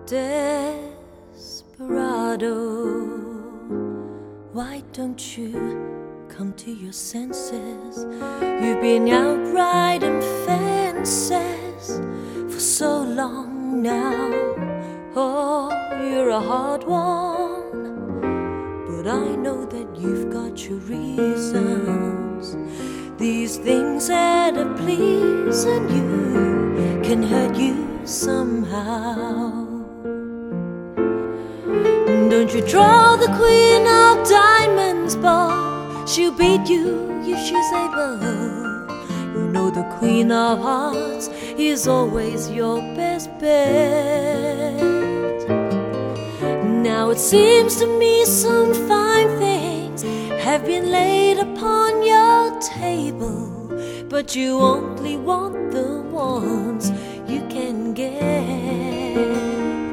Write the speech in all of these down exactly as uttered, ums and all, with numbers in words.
Desperado, why don't you come to your senses? You've been out riding fences for so long now. Oh, you're a hard one, but I know that you've got your reasons. These things that are pleasing you can hurt you somehow. Don't you draw the queen of diamonds, but she'll beat you if she's able. You know the queen of hearts is always your best bet. Now it seems to me some fine things have been laid upon your table, but you only want the ones you can get.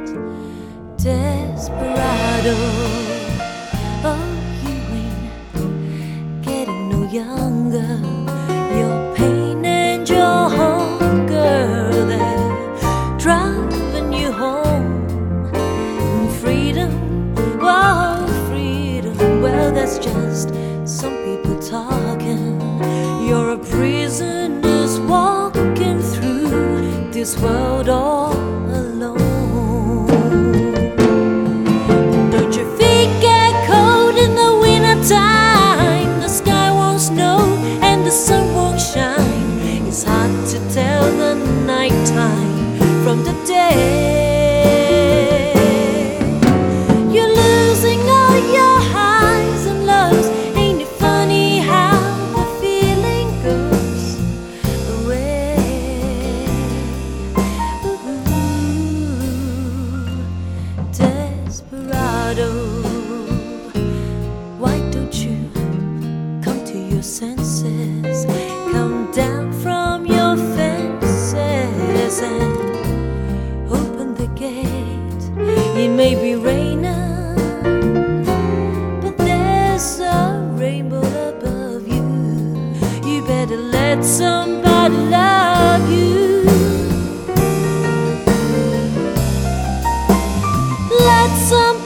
Desperado, oh, you ain't getting no younger. Your pain and your hunger, they're driving you home. And freedom, oh, freedom, well, that's just some people talking. You're a prisoner walking through this world all alone. Time, the sky won't snow and the sun won't shine. It's hard to tell the night time from the day. You're losing all your highs and lows. Ain't it funny how the feeling goes away? Ooh, desperado, senses, come down from your fences and open the gate. It may be raining, but there's a rainbow above you. You better let somebody love you. Let somebody